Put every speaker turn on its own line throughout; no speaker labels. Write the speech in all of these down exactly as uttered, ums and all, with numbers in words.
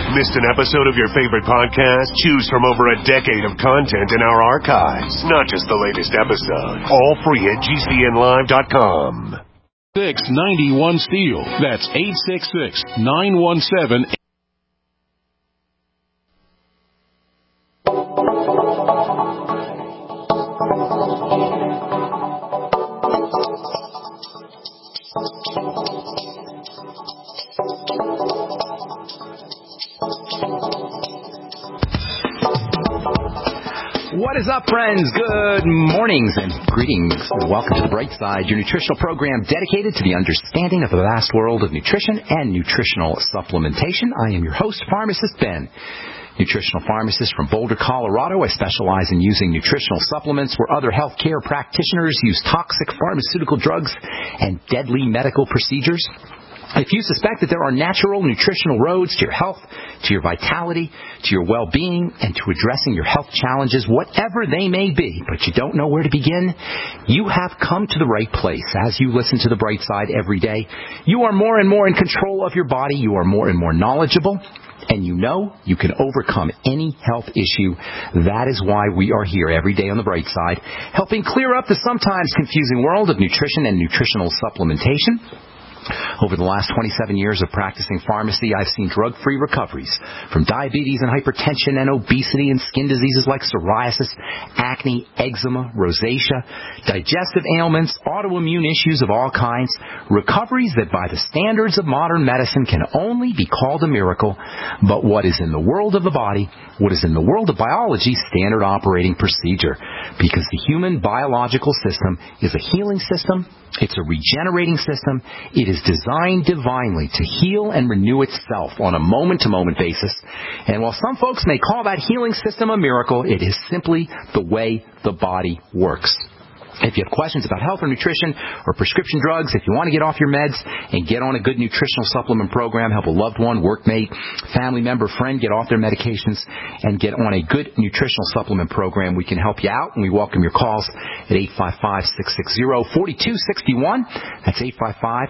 Missed an episode of your favorite podcast? Choose from over a decade of content in our archives, not just the latest episode. All free at G C N live dot com.
six nine one STEEL. That's eight six six, nine one seven.
What is up, friends? Good mornings and greetings. Welcome to The Bright Side, your nutritional program dedicated to the understanding of the vast world of nutrition and nutritional supplementation. I am your host, Pharmacist Ben, nutritional pharmacist from Boulder, Colorado. I specialize in using nutritional supplements where other healthcare practitioners use toxic pharmaceutical drugs and deadly medical procedures. If you suspect that there are natural nutritional roads to your health, to your vitality, to your well-being, and to addressing your health challenges, whatever they may be, but you don't know where to begin, you have come to the right place. As you listen to The Bright Side every day, you are more and more in control of your body. You are more and more knowledgeable. And you know you can overcome any health issue. That is why we are here every day on The Bright Side, helping clear up the sometimes confusing world of nutrition and nutritional supplementation. Over the last twenty-seven years of practicing pharmacy, I've seen drug-free recoveries from diabetes and hypertension and obesity and skin diseases like psoriasis, acne, eczema, rosacea, digestive ailments, autoimmune issues of all kinds, recoveries that by the standards of modern medicine can only be called a miracle. But what is in the world of the body, what is in the world of biology, standard operating procedure. Because the human biological system is a healing system. It's a regenerating system. It is designed divinely to heal and renew itself on a moment-to-moment basis. And while some folks may call that healing system a miracle, it is simply the way the body works. If you have questions about health or nutrition or prescription drugs, if you want to get off your meds and get on a good nutritional supplement program, help a loved one, workmate, family member, friend get off their medications and get on a good nutritional supplement program, we can help you out, and we welcome your calls at eight five five, six six zero, four two six one. That's eight five five,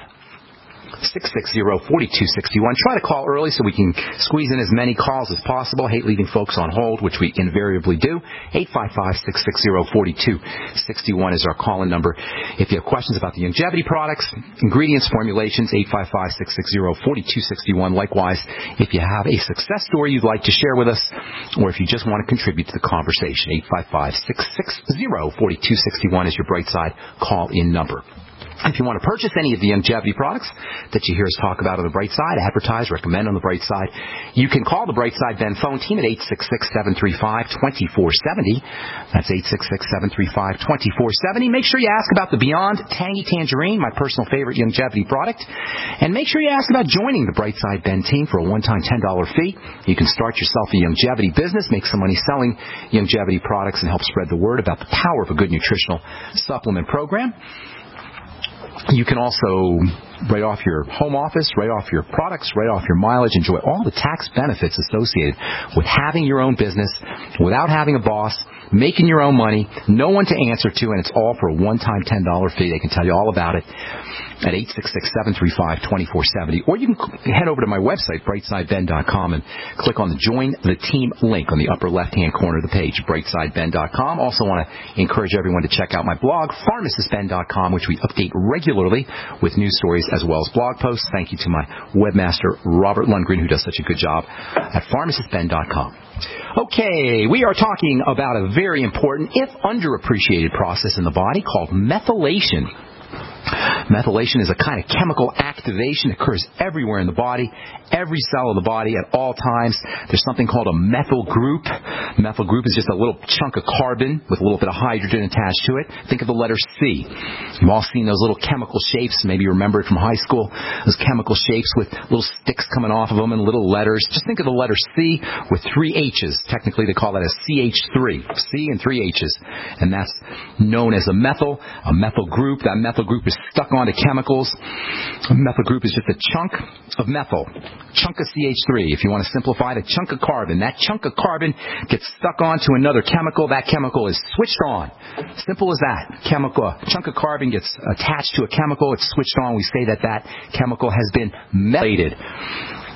six six zero, four two six one. Try to call early so we can squeeze in as many calls as possible. Hate leaving folks on hold, which we invariably do. eight five five, six six zero, four two six one is our call-in number. If you have questions about the longevity products, ingredients, formulations, eight five five, six six zero, four two six one. Likewise, if you have a success story you'd like to share with us, or if you just want to contribute to the conversation, eight five five, six six zero, four two six one is your Bright Side call-in number. If you want to purchase any of the longevity products that you hear us talk about on The Bright Side, advertise, recommend on The Bright Side, you can call the Bright Side Ben phone team at eight six six, seven three five, two four seven zero. That's eight six six, seven three five, two four seven zero. Make sure you ask about the Beyond Tangy Tangerine, my personal favorite longevity product. And make sure you ask about joining the Bright Side Ben team for a one-time ten dollars fee. You can start yourself a longevity business, make some money selling longevity products, and help spread the word about the power of a good nutritional supplement program. You can also write off your home office, write off your products, write off your mileage, enjoy all the tax benefits associated with having your own business without having a boss, making your own money, no one to answer to, and it's all for a one-time ten dollars fee. They can tell you all about it at eight six six, seven three five, two four seven zero. Or you can head over to my website, bright side ben dot com, and click on the Join the Team link on the upper left-hand corner of the page, bright side ben dot com. Also want to encourage everyone to check out my blog, pharmacist ben dot com, which we update regularly with news stories as well as blog posts. Thank you to my webmaster, Robert Lundgren, who does such a good job at pharmacist ben dot com. Okay, we are talking about a very important, if underappreciated process in the body called methylation. Methylation is a kind of chemical activation that occurs everywhere in the body, every cell of the body at all times. There's something called a methyl group. Methyl group is just a little chunk of carbon with a little bit of hydrogen attached to it. Think of the letter C. You've all seen those little chemical shapes. Maybe you remember it from high school. Those chemical shapes with little sticks coming off of them and little letters. Just think of the letter C with three H's. Technically, they call that a C H three. C and three H's. And that's known as a methyl, a methyl group. That methyl group is stuck onto chemicals. A methyl group is just a chunk of methyl, chunk of C H three. If you want to simplify it, a chunk of carbon. That chunk of carbon gets stuck onto another chemical. That chemical is switched on. Simple as that. Chemical, a chunk of carbon gets attached to a chemical. It's switched on. We say that that chemical has been methylated.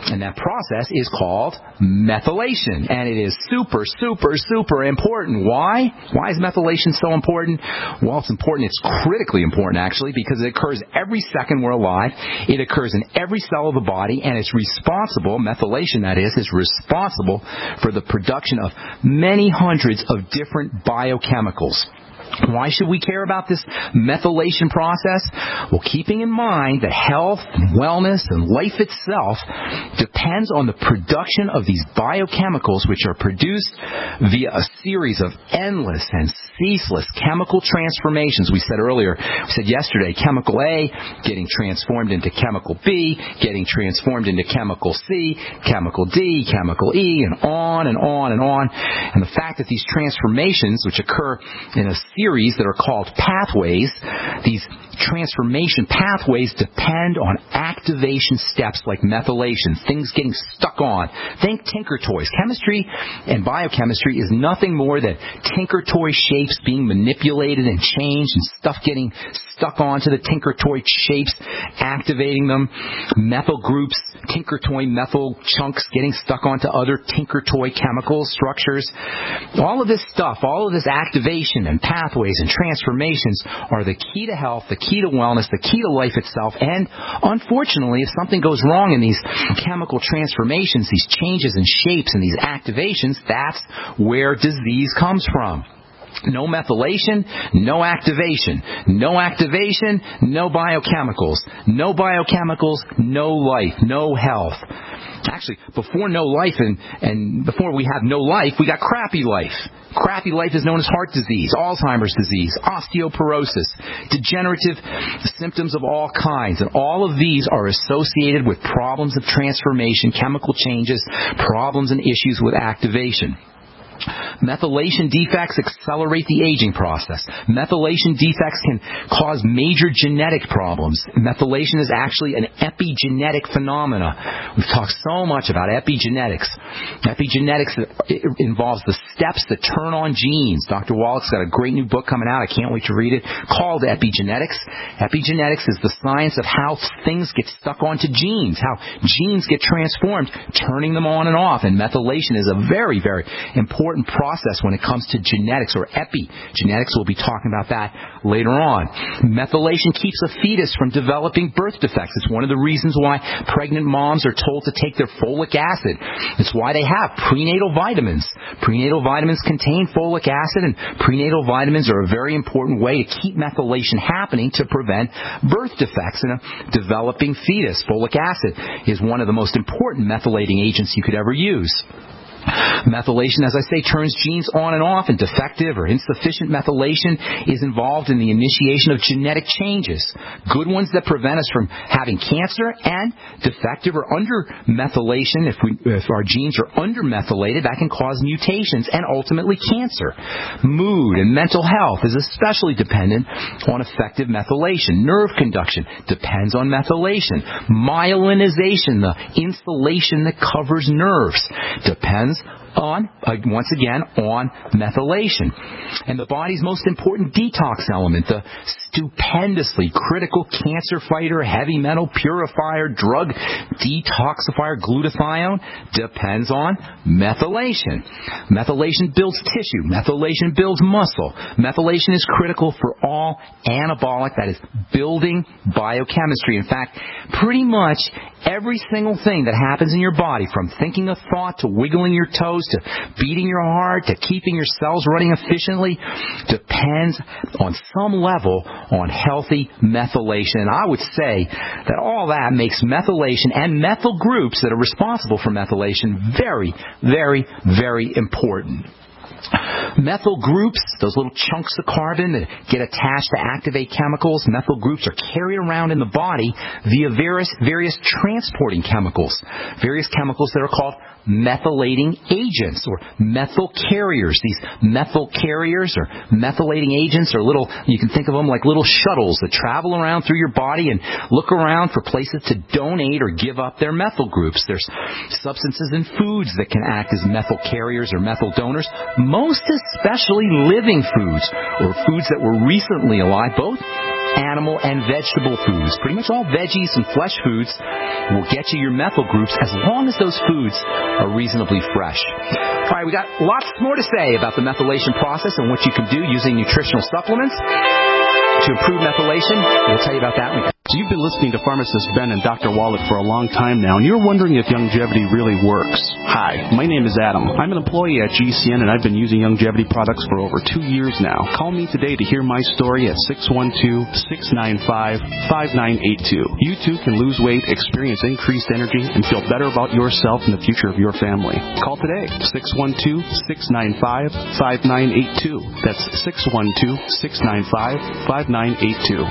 And that process is called methylation. And it is super, super, super important. Why? Why is methylation so important? Well, it's important. It's critically important, actually, because it occurs every second we're alive. It occurs in every cell of the body, and it's responsible, methylation that is, is responsible for the production of many hundreds of different biochemicals. Why should we care about this methylation process? Well, keeping in mind that health and wellness and life itself depends on the production of these biochemicals, which are produced via a series of endless and ceaseless chemical transformations. We said earlier, we said yesterday, chemical A getting transformed into chemical B, getting transformed into chemical C, chemical D, chemical E, and on and on and on. And the fact that these transformations, which occur in a series that are called pathways, these transformation pathways depend on activation steps like methylation, things getting stuck on. Think Tinker Toys. Chemistry and biochemistry is nothing more than Tinker Toy shapes being manipulated and changed and stuff getting stuck onto the Tinker Toy shapes, activating them. Methyl groups, Tinker Toy methyl chunks getting stuck onto other Tinker Toy chemical structures. All of this stuff, all of this activation and pathways and transformations are the key to health, the key to wellness, the key to life itself. And unfortunately, if something goes wrong in these chemical transformations, these changes in shapes and these activations, that's where disease comes from. No methylation, no activation. No activation, no biochemicals. No biochemicals, no life, no health. Actually, before no life and, and before we have no life, we got crappy life. Crappy life is known as heart disease, Alzheimer's disease, osteoporosis, degenerative symptoms of all kinds. And all of these are associated with problems of transformation, chemical changes, problems and issues with activation. Methylation defects accelerate the aging process. Methylation defects can cause major genetic problems. Methylation is actually an epigenetic phenomena. We've talked so much about epigenetics. Epigenetics involves the steps that turn on genes. Doctor Wallach's got a great new book coming out. I can't wait to read it, called Epigenetics. Epigenetics is the science of how things get stuck onto genes, how genes get transformed, turning them on and off. And methylation is a very, very important process when it comes to genetics, or epigenetics. We'll be talking about that later on. Methylation keeps a fetus from developing birth defects. It's one of the reasons why pregnant moms are told to take their folic acid. It's why they have prenatal vitamins. Prenatal vitamins contain folic acid, and prenatal vitamins are a very important way to keep methylation happening to prevent birth defects in a developing fetus. Folic acid is one of the most important methylating agents you could ever use. Methylation, as I say, turns genes on and off, and defective or insufficient methylation is involved in the initiation of genetic changes. Good ones that prevent us from having cancer, and defective or under methylation, if, we, if our genes are under methylated, that can cause mutations and ultimately cancer. Mood and mental health is especially dependent on effective methylation. Nerve conduction depends on methylation. Myelinization, the insulation that covers nerves, depends on, uh, once again, on methylation. And the body's most important detox element, the stupendously critical cancer fighter, heavy metal purifier, drug detoxifier, glutathione, depends on methylation. Methylation builds tissue. Methylation builds muscle. Methylation is critical for all anabolic, that is, building biochemistry. In fact, pretty much every single thing that happens in your body, from thinking a thought to wiggling your toes to beating your heart to keeping your cells running efficiently, depends on some level on healthy methylation. And I would say that all that makes methylation and methyl groups that are responsible for methylation very, very, very important. Methyl groups, those little chunks of carbon that get attached to activate chemicals, methyl groups are carried around in the body via various, various transporting chemicals, various chemicals that are called methylating agents or methyl carriers. These methyl carriers or methylating agents are little, you can think of them like little shuttles that travel around through your body and look around for places to donate or give up their methyl groups. There's substances in foods that can act as methyl carriers or methyl donors, most especially living foods or foods that were recently alive, both animal, and vegetable foods. Pretty much all veggies and flesh foods will get you your methyl groups as long as those foods are reasonably fresh. All right, we got lots more to say about the methylation process and what you can do using nutritional supplements to improve methylation. We'll tell you about that when we come.
So you've been listening to pharmacist Ben and Doctor Wallach for a long time now, and you're wondering if Youngevity really works. Hi, my name is Adam. I'm an employee at G C N, and I've been using Youngevity products for over two years now. Call me today to hear my story at six one two, six nine five, five nine eight two. You too can lose weight, experience increased energy, and feel better about yourself and the future of your family. Call today, six one two, six nine five, five nine eight two. That's six one two, six nine five, five nine eight two.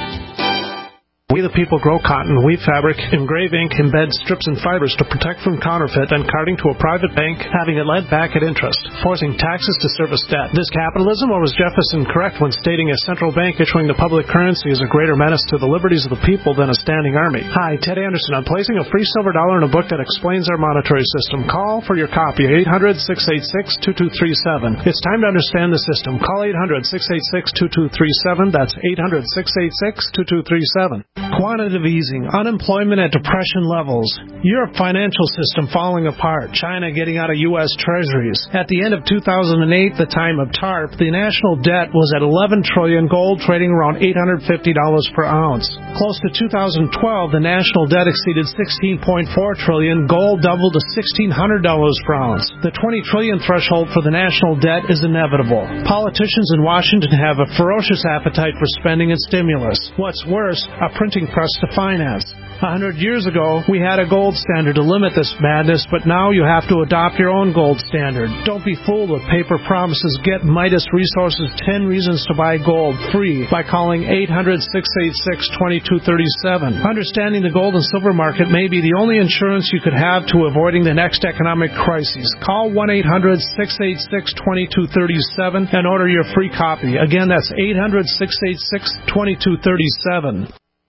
We the people grow cotton, weave fabric, engrave ink, embed strips and fibers to protect from counterfeit and carting to a private bank, having it lent back at interest, forcing taxes to service debt. This capitalism, or was Jefferson correct when stating a central bank issuing the public currency is a greater menace to the liberties of the people than a standing army? Hi, Ted Anderson. I'm placing a free silver dollar in a book that explains our monetary system. Call for your copy, eight hundred, six eight six, two two three seven. It's time to understand the system. Call eight hundred, six eight six, two two three seven. That's eight hundred, six eight six, two two three seven. Quantitative easing, unemployment at depression levels, Europe financial system falling apart, China getting out of U S treasuries. At the end of two thousand eight, the time of TARP, the national debt was at eleven trillion dollars, gold trading around eight hundred fifty dollars per ounce. Close to two thousand twelve, the national debt exceeded sixteen point four trillion dollars, gold doubled to sixteen hundred dollars per ounce. The twenty trillion dollars threshold for the national debt is inevitable. Politicians in Washington have a ferocious appetite for spending and stimulus. What's worse, a printing press to finance. A hundred years ago, we had a gold standard to limit this madness, but now you have to adopt your own gold standard. Don't be fooled with paper promises. Get Midas Resources ten Reasons to Buy Gold free by calling eight hundred, six eight six, two two three seven. Understanding the gold and silver market may be the only insurance you could have to avoiding the next economic crisis. Call one eight hundred, six eight six, two two three seven and order your free copy. Again, that's eight hundred, six eight six, two two three seven.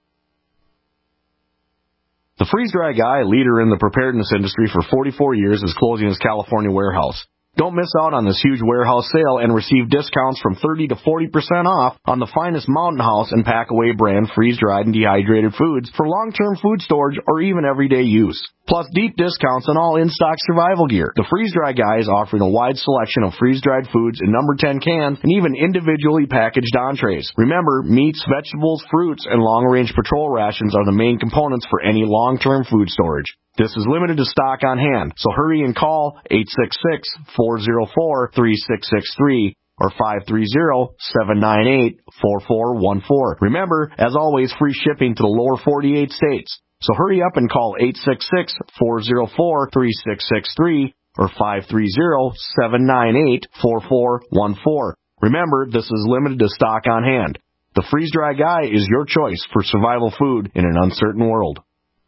The freeze-dry guy, leader in the preparedness industry for forty-four years, is closing his California warehouse. Don't miss out on this huge warehouse sale and receive discounts from thirty to forty percent off on the finest Mountain House and Packaway brand freeze-dried and dehydrated foods for long-term food storage or even everyday use. Plus deep discounts on all in-stock survival gear. The Freeze-Dry Guy is offering a wide selection of freeze-dried foods in number ten cans and even individually packaged entrees. Remember, meats, vegetables, fruits, and long-range patrol rations are the main components for any long-term food storage. This is limited to stock on hand, so hurry and call eight six six, four zero four, three six six three or five three zero, seven nine eight, four four one four. Remember, as always, free shipping to the lower forty-eight states. So hurry up and call eight six six, four zero four, three six six three or five three zero, seven nine eight, four four one four. Remember, this is limited to stock on hand. The Freeze-Dry Guy is your choice for survival food in an uncertain world.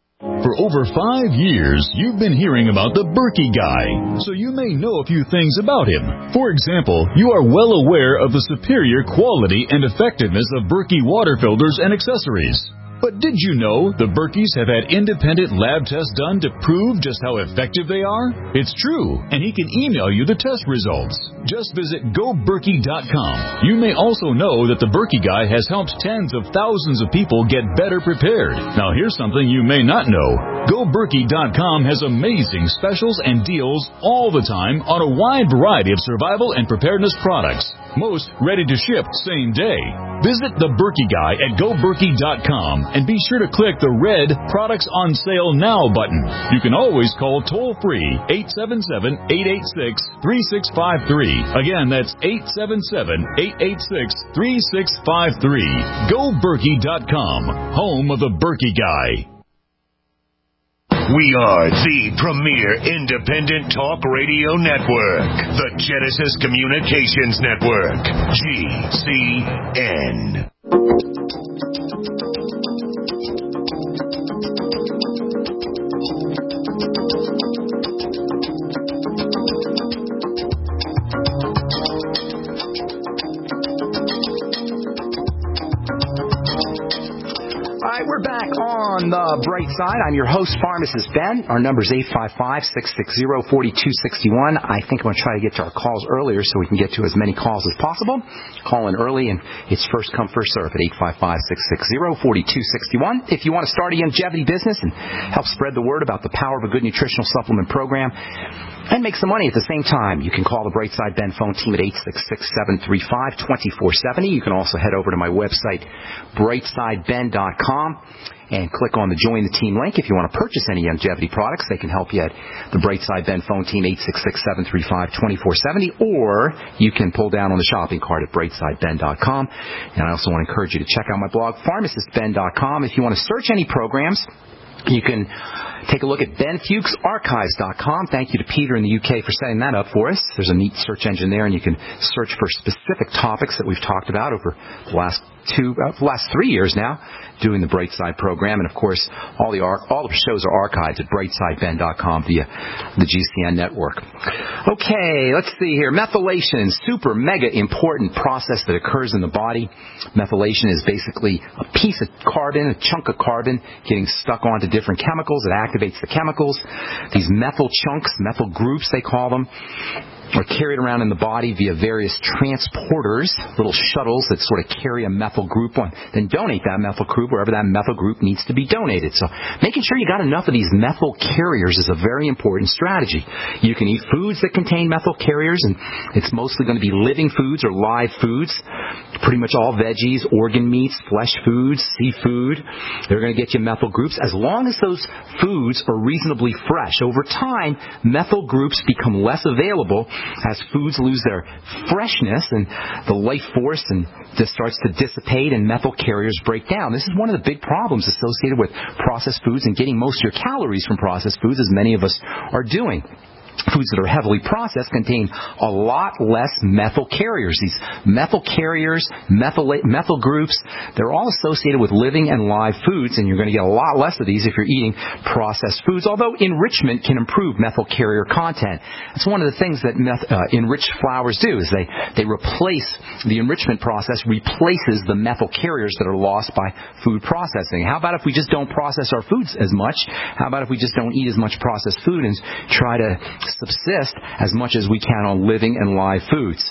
For over five years, you've been hearing about the Berkey Guy, so you may know a few things about him. For example, you are well aware of the superior quality and effectiveness of Berkey water filters and accessories. But did you know the Berkeys have had independent lab tests done to prove just how effective they are? It's true, and he can email you the test results. Just visit go berkey dot com. You may also know that the Berkey Guy has helped tens of thousands of people get better prepared. Now here's something you may not know. go berkey dot com has amazing specials and deals all the time on a wide variety of survival and preparedness products. Most ready to ship same day. Visit the Berkey Guy at go berkey dot com and be sure to click the red Products on Sale Now button. You can always call toll-free eight seven seven, eight eight six, three six five three. Again, that's eight seven seven, eight eight six, three six five three. go berkey dot com, home of the Berkey Guy.
We are the premier independent talk radio network, the Genesis Communications Network, G C N.
We're back on the bright side. I'm your host, Pharmacist Ben. Our number is eight five five, six six zero, four two six one. I think I'm going to try to get to our calls earlier so we can get to as many calls as possible. Call in early, and it's first come, first serve at eight five five, six six zero, four two six one. If you want to start a longevity business and help spread the word about the power of a good nutritional supplement program and make some money at the same time, you can call the Brightside Ben phone team at eight six six, seven three five, two four seven zero. You can also head over to my website, brightside ben dot com, and click on the Join the Team link. If you want to purchase any longevity products, they can help you at the Brightside Ben phone team, eight six six, seven three five, two four seven zero, or you can pull down on the shopping cart at brightside ben dot com. And I also want to encourage you to check out my blog, pharmacist ben dot com. If you want to search any programs, you can take a look at ben fuchs archives dot com. Thank you to Peter in the U K for setting that up for us. There's a neat search engine there, and you can search for specific topics that we've talked about over the last two, uh, the last three years now, doing the Brightside program. And of course, all the ar- all the shows are archived at brightside ben dot com via the G C N network. Okay, let's see here. Methylation, super mega important process that occurs in the body. Methylation is basically a piece of carbon, a chunk of carbon getting stuck onto different chemicals. It activates the chemicals. These methyl chunks, methyl groups they call them, are carried around in the body via various transporters, little shuttles that sort of carry a methyl group on, then donate that methyl group wherever that methyl group needs to be donated. So making sure you got enough of these methyl carriers is a very important strategy. You can eat foods that contain methyl carriers, and it's mostly going to be living foods or live foods, pretty much all veggies, organ meats, flesh foods, seafood. They're going to get you methyl groups as long as those foods are reasonably fresh. Over time, methyl groups become less available as foods lose their freshness and the life force and just starts to dissipate and methyl carriers break down. This is one of the big problems associated with processed foods and getting most of your calories from processed foods, as many of us are doing. Foods that are heavily processed contain a lot less methyl carriers. These methyl carriers, methyl, methyl groups, they're all associated with living and live foods, and you're going to get a lot less of these if you're eating processed foods, although enrichment can improve methyl carrier content. That's one of the things that meth, uh, enriched flours do, is they, they replace, the enrichment process replaces the methyl carriers that are lost by food processing. How about if we just don't process our foods as much? How about if we just don't eat as much processed food and try to subsist as much as we can on living and live foods?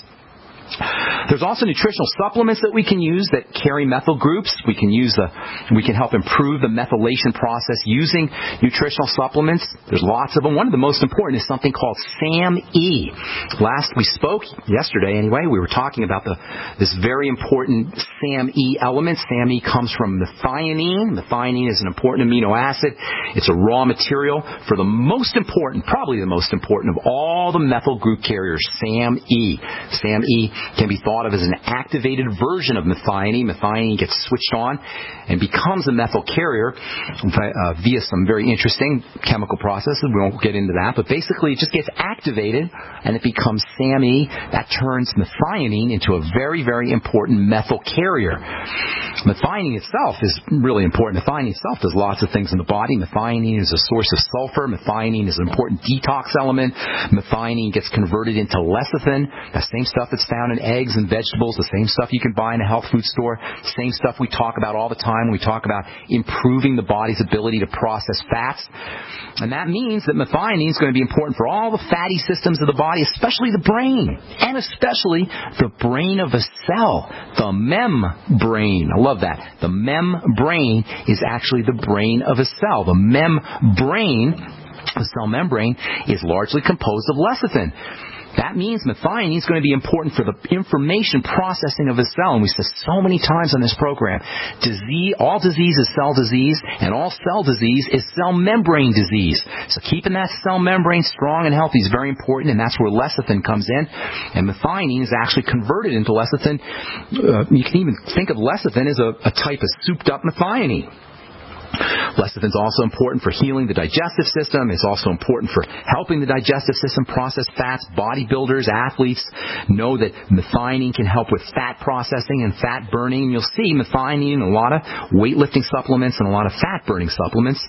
There's also nutritional supplements that we can use that carry methyl groups. We can use the, we can help improve the methylation process using nutritional supplements. There's lots of them. One of the most important is something called SAM-E. Last we spoke, yesterday anyway, we were talking about the, this very important SAM-E element. SAM-E comes from methionine. Methionine is an important amino acid. It's a raw material for the most important, probably the most important of all the methyl group carriers, SAM-E. SAM-E can be thought of as an activated version of methionine. Methionine gets switched on and becomes a methyl carrier uh, via some very interesting chemical processes. We won't get into that, but basically it just gets activated and it becomes SAM-E. That turns methionine into a very, very important methyl carrier. Methionine itself is really important. Methionine itself does lots of things in the body. Methionine is a source of sulfur. Methionine is an important detox element. Methionine gets converted into lecithin, the same stuff that's found in eggs and vegetables, the same stuff you can buy in a health food store, the same stuff we talk about all the time when we talk about improving the body's ability to process fats. And that means that methionine is going to be important for all the fatty systems of the body, especially the brain, and especially the brain of a cell, the membrane. I love that. The membrane is actually the brain of a cell. The membrane, the cell membrane, is largely composed of lecithin. That means methionine is going to be important for the information processing of a cell. And we say so many times on this program, disease, all disease is cell disease, and all cell disease is cell membrane disease. So keeping that cell membrane strong and healthy is very important, and that's where lecithin comes in. And methionine is actually converted into lecithin. Uh, you can even think of lecithin as a, a type of souped-up methionine. Lecithin is also important for healing the digestive system. It's also important for helping the digestive system process fats. Bodybuilders, athletes know that methionine can help with fat processing and fat burning. And you'll see methionine in a lot of weightlifting supplements and a lot of fat burning supplements.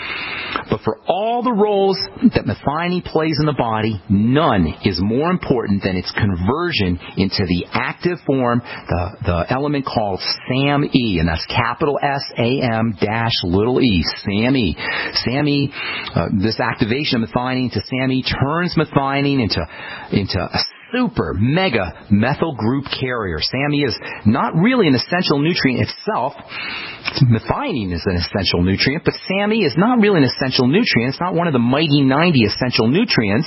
But for all the roles that methionine plays in the body, none is more important than its conversion into the active form, the, the element called SAM-E, and that's capital S A M dash little e, key, SAMe. SAMe, uh, this activation of methionine to SAMe turns methionine into, into a super mega methyl group carrier. SAMe is not really an essential nutrient itself. Methionine is an essential nutrient, but SAMe is not really an essential nutrient. It's not one of the mighty ninety essential nutrients.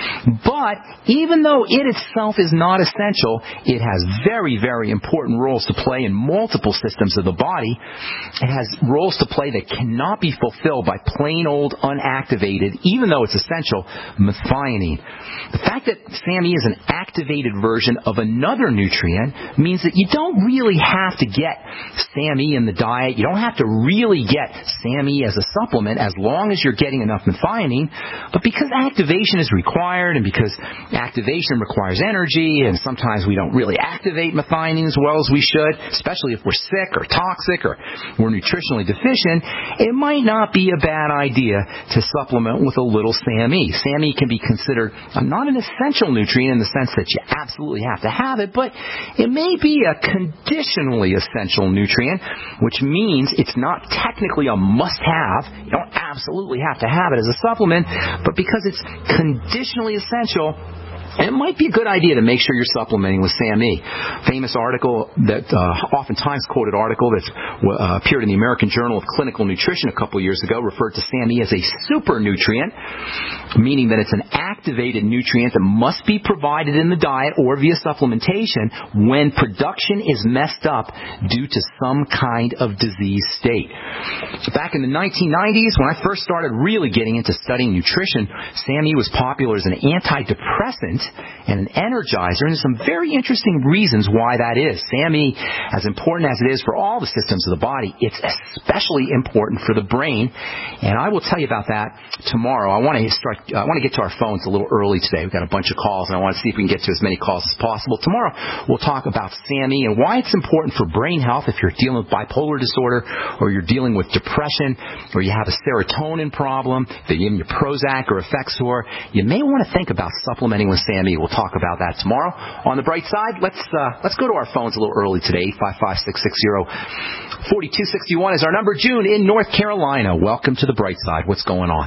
But even though it itself is not essential, it has very, very important roles to play in multiple systems of the body. It has roles to play that cannot be fulfilled by plain old unactivated, even though it's essential, methionine. The fact that SAMe is an activated version of another nutrient means that you don't really have to get SAMe in the diet. You don't have to really get SAMe as a supplement as long as you're getting enough methionine. But because activation is required and because activation requires energy and sometimes we don't really activate methionine as well as we should, especially if we're sick or toxic or we're nutritionally deficient, it might not be a bad idea to supplement with a little SAMe. SAMe can be considered not an essential nutrient in the sense that you absolutely have to have it, but it may be a conditionally essential nutrient, which means it's not technically a must-have. You don't absolutely have to have it as a supplement, but because it's conditionally essential, it might be a good idea to make sure you're supplementing with SAMe. Famous article, that uh, oftentimes quoted article that uh, appeared in the American Journal of Clinical Nutrition a couple years ago referred to SAMe as a super nutrient, meaning that it's an activated nutrient that must be provided in the diet or via supplementation when production is messed up due to some kind of disease state. Back in the nineteen nineties, when I first started really getting into studying nutrition, SAMe was popular as an antidepressant and an energizer, and there's some very interesting reasons why that is. SAMe, as important as it is for all the systems of the body, it's especially important for the brain, and I will tell you about that tomorrow. I want to start. I want to get to our phones a little early today. We've got a bunch of calls, and I want to see if we can get to as many calls as possible. Tomorrow, we'll talk about SAMe and why it's important for brain health if you're dealing with bipolar disorder or you're dealing with depression or you have a serotonin problem, that you're giving you Prozac or Effexor. You may want to think about supplementing with SAMe. We'll talk about that tomorrow. On the bright side, let's uh, let's go to our phones a little early today. eight five five, six six zero, four two six one is our number. June in North Carolina. Welcome to the bright side. What's going on?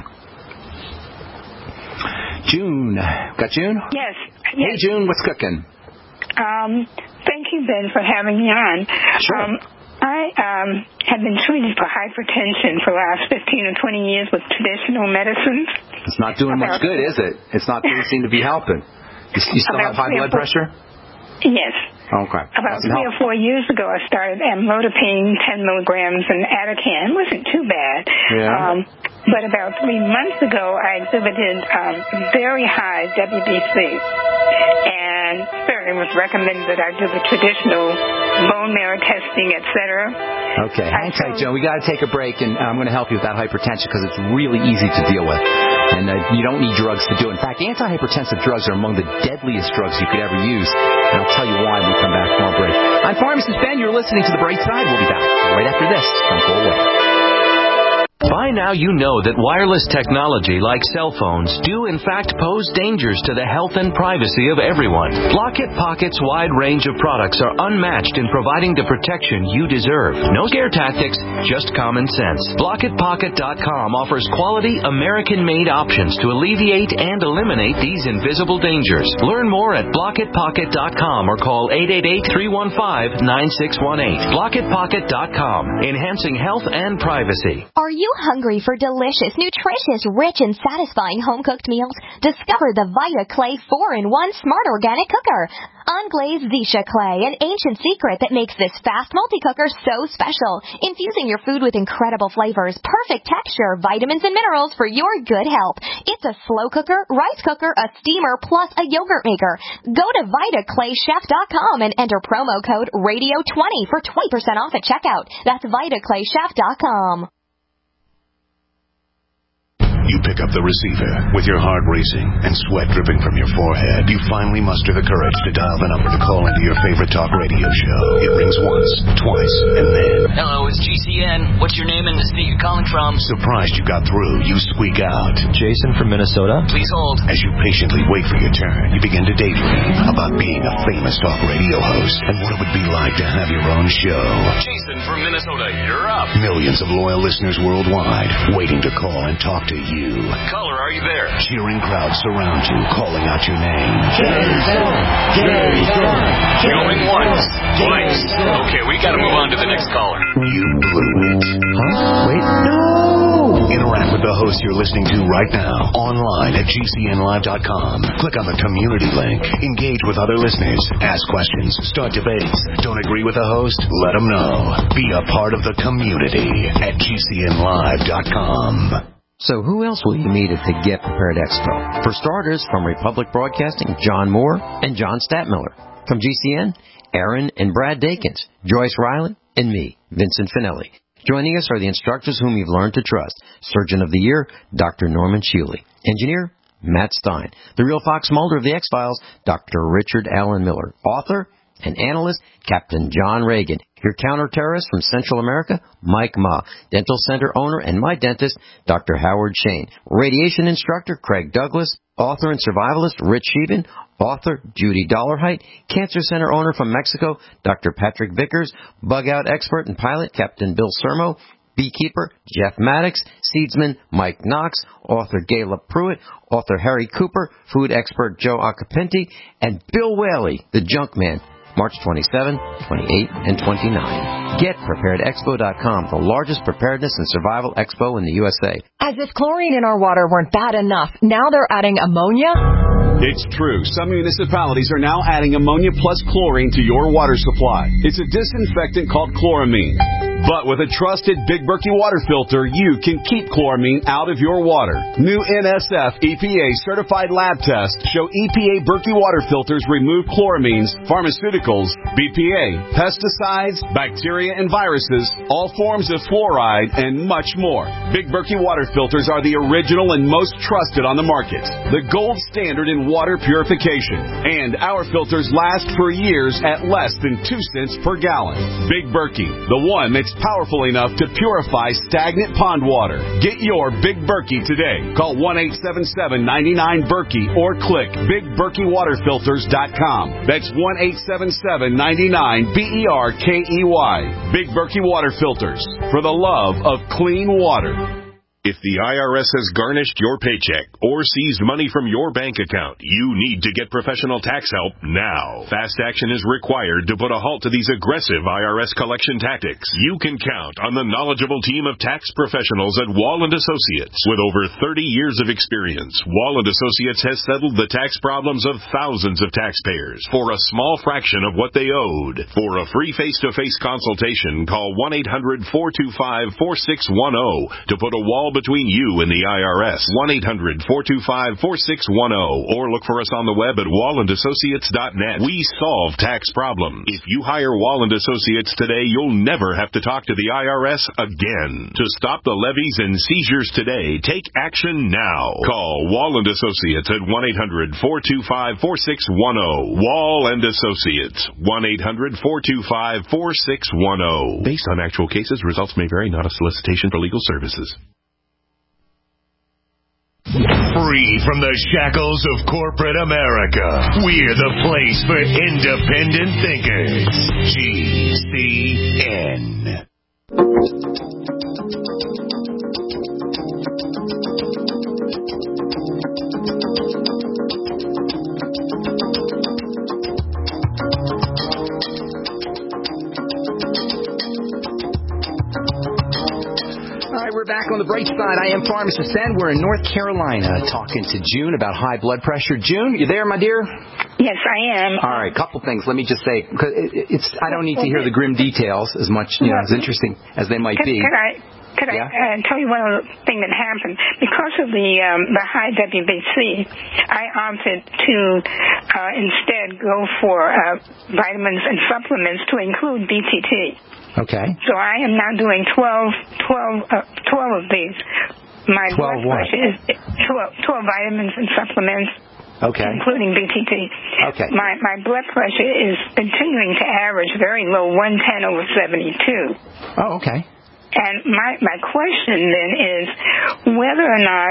June. Got June?
Yes.
Hey,
yes.
June, what's cooking?
Um, thank you, Ben, for having me on.
Sure.
Um, I um, have been treated for hypertension for the last fifteen or twenty years with traditional medicines.
It's not doing much good, is it? It's not doesn't seem to be helping. You, you still
About
have high blood pressure?
Yes.
Okay.
About
Doesn't
three
help.
or four years ago, I started amlodipine, ten milligrams, and Atacan. It wasn't too bad.
Yeah.
Um, but about three months ago, I exhibited um, very high W B C. And certainly was recommended that I do the traditional bone marrow testing, et cetera.
Okay, hang tight, Joe. We got to take a break, and I'm going to help you with that hypertension because it's really easy to deal with, and uh, you don't need drugs to do it. In fact, antihypertensive drugs are among the deadliest drugs you could ever use, and I'll tell you why when we come back from our break. I'm Pharmacist Ben. You're listening to The Bright Side. We'll be back right after this. Don't go away.
By now you know that wireless technology like cell phones do in fact pose dangers to the health and privacy of everyone. Block-It Pocket's wide range of products are unmatched in providing the protection you deserve. No scare tactics, just common sense. Block It Pocket dot com offers quality American-made options to alleviate and eliminate these invisible dangers. Learn more at Block It Pocket dot com or call eight eight eight, three one five, nine six one eight. Block It Pocket dot com, enhancing health and privacy.
Are you hungry for delicious, nutritious, rich, and satisfying home-cooked meals? Discover the Vita Clay four in one Smart Organic Cooker. Unglazed Zisha Clay, an ancient secret that makes this fast multi-cooker so special. Infusing your food with incredible flavors, perfect texture, vitamins, and minerals for your good health. It's a slow cooker, rice cooker, a steamer, plus a yogurt maker. Go to Vita Clay Chef dot com and enter promo code radio twenty for twenty percent off at checkout. That's Vita Clay Chef dot com.
you pick up the receiver. With your heart racing and sweat dripping from your forehead, you finally muster the courage to dial the number to call into your favorite talk radio show. It rings once, twice, and then...
Hello, it's G C N. What's your name and the state you're calling from?
Surprised you got through, you squeak out.
Jason from Minnesota.
Please hold.
As you patiently wait for your turn, you begin to daydream about being a famous talk radio host and what it would be like to have your own show.
Jason from Minnesota, you're up.
Millions of loyal listeners worldwide waiting to call and talk to you.
Caller, are you there?
Cheering crowds surround you, calling out your name.
Jason! Jason! Going once, twice. Okay, we gotta move on to the next caller.
You blew it.
Huh? Wait, no!
Interact with the host you're listening to right now, online at G C N live dot com. Click on the community link. Engage with other listeners. Ask questions. Start debates. Don't agree with the host? Let them know. Be a part of the community at G C N live dot com.
So who else will you meet at the Get Prepared Expo? For starters, from Republic Broadcasting, John Moore and John Statmiller. From G C N, Aaron and Brad Dakins, Joyce Riley, and me, Vincent Finelli. Joining us are the instructors whom you've learned to trust. Surgeon of the Year, Doctor Norman Shealy. Engineer, Matt Stein. The real Fox Mulder of the X-Files, Doctor Richard Allen Miller. Author and analyst, Captain John Reagan. Your counter-terrorist from Central America, Mike Ma. Dental Center owner and my dentist, Doctor Howard Shane. Radiation instructor, Craig Douglas. Author and survivalist, Rich Sheben. Author, Judy Dollarhite. Cancer Center owner from Mexico, Doctor Patrick Vickers. Bug-out expert and pilot, Captain Bill Sermo. Beekeeper, Jeff Maddox. Seedsman, Mike Knox. Author, Gayla Pruitt. Author, Harry Cooper. Food expert, Joe Acapinti. And Bill Whaley, the junk man. March twenty-seventh, twenty-eighth, and twenty-ninth. Get Prepared Expo dot com, the largest preparedness and survival expo in the U S A.
As if chlorine in our water weren't bad enough, now they're adding ammonia?
It's true. Some municipalities are now adding ammonia plus chlorine to your water supply. It's a disinfectant called chloramine. But with a trusted Big Berkey water filter, you can keep chloramine out of your water. New N S F E P A certified lab tests show E P A Berkey water filters remove chloramines, pharmaceuticals, B P A, pesticides, bacteria and viruses, all forms of fluoride, and much more. Big Berkey water filters are the original and most trusted on the market. The gold standard in water purification. And our filters last for years at less than two cents per gallon. Big Berkey, the one that's powerful enough to purify stagnant pond water. Get your Big Berkey today. Call one eight seven seven, nine nine, Berkey or click big berkey water filters dot com. That's one eight seven seven, nine nine, B E R K E Y. Big Berkey Water Filters. For the love of clean water.
If the I R S has garnished your paycheck or seized money from your bank account, you need to get professional tax help now. Fast action is required to put a halt to these aggressive I R S collection tactics. You can count on the knowledgeable team of tax professionals at Wall and Associates. With over thirty years of experience, Wall and Associates has settled the tax problems of thousands of taxpayers for a small fraction of what they owed. For a free face-to-face consultation, call one eight hundred, four two five, four six one zero to put a wall between you and the I R S. one eight hundred, four two five, four six one zero or look for us on the web at wall and associates dot net. We solve tax problems. If you hire Wall and Associates today, you'll never have to talk to the I R S again. To stop the levies and seizures today, take action now. Call Wall and Associates at one eight hundred, four two five, four six one zero. Wall and Associates, one eight hundred, four two five, four six one zero. Based on actual cases, results may vary, not a solicitation for legal services. Free from the shackles of corporate America, we're the place for independent thinkers. G C N.
We're back on the bright side. I am Pharmacist Ben. We're in North Carolina talking to June about high blood pressure. June, you there, my dear?
Yes, I am.
All right, couple things. Let me just say, because it's I don't need to hear the grim details as much, you know, as interesting as they might
could,
be.
Could I, could
yeah?
I uh, tell you one other thing that happened? Because of the um, the high W B C, I opted to uh, instead go for uh, vitamins and supplements to include B T T.
Okay.
So I am now doing twelve, twelve, uh, twelve of these my
twelve
blood
what?
pressure is twelve, twelve vitamins and supplements.
Okay.
Including B T T.
Okay.
My my blood pressure is continuing to average very low, one ten over seventy-two.
Oh, okay.
And my my question then is whether or not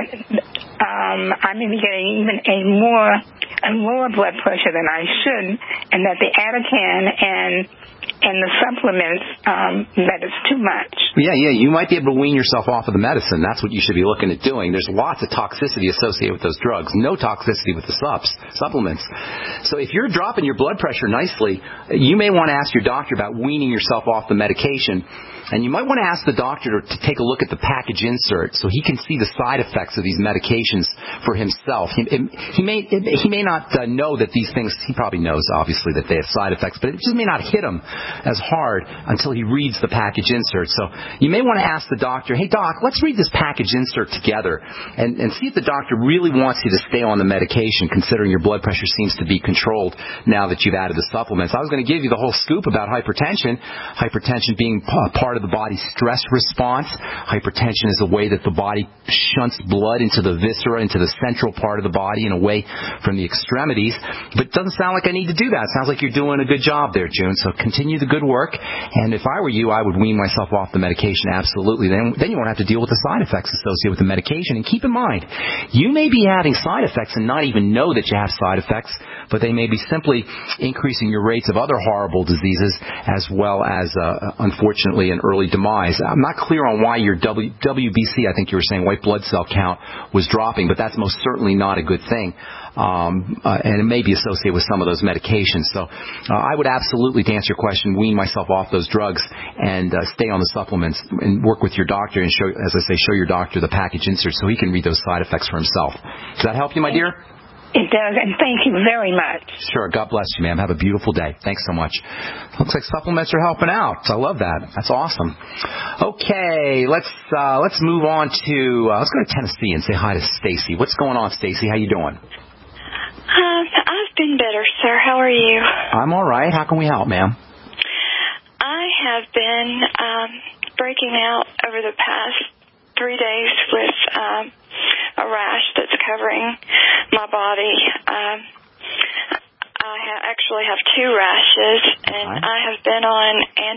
um, I may be getting even a more a lower blood pressure than I should, and that the Atacan and and the supplements, um, that it's too much.
Yeah, yeah, you might be able to wean yourself off of the medicine. That's what you should be looking at doing. There's lots of toxicity associated with those drugs. No toxicity with the subs, supplements. So if you're dropping your blood pressure nicely, you may want to ask your doctor about weaning yourself off the medication. And you might want to ask the doctor to take a look at the package insert so he can see the side effects of these medications for himself. He, it, he may it, he may not uh, know that these things, he probably knows, obviously, that they have side effects, but it just may not hit him as hard until he reads the package insert. So you may want to ask the doctor, hey, doc, let's read this package insert together and, and see if the doctor really wants you to stay on the medication, considering your blood pressure seems to be controlled now that you've added the supplements. I was going to give you the whole scoop about hypertension, hypertension being part of the body's stress response. Hypertension is a way that the body shunts blood into the viscera, into the central part of the body and away from the extremities. But it doesn't sound like I need to do that. It sounds like you're doing a good job there, June. So continue the good work. And if I were you, I would wean myself off the medication, absolutely. Then, then you won't have to deal with the side effects associated with the medication. And keep in mind, you may be having side effects and not even know that you have side effects, but they may be simply increasing your rates of other horrible diseases as well as, uh, unfortunately, an early demise. I'm not clear on why your w, W B C, I think you were saying, white blood cell count, was dropping, but that's most certainly not a good thing. Um, uh, and it may be associated with some of those medications. So uh, I would absolutely, to answer your question, wean myself off those drugs and uh, stay on the supplements and work with your doctor and, show, as I say, show your doctor the package insert so he can read those side effects for himself. Does that help you, my dear?
It does, and thank you very much.
Sure. God bless you, ma'am. Have a beautiful day. Thanks so much. Looks like supplements are helping out. I love that. That's awesome. Okay, let's uh, let's move on to uh, let's go to Tennessee and say hi to Stacy. What's going on, Stacy? How you doing?
Um, I've been better, sir. How are you?
I'm all right. How can we help, ma'am?
I have been um, breaking out over the past three days with um, a rash that's covering my body. Um, I ha- actually have two rashes, and right. I have been on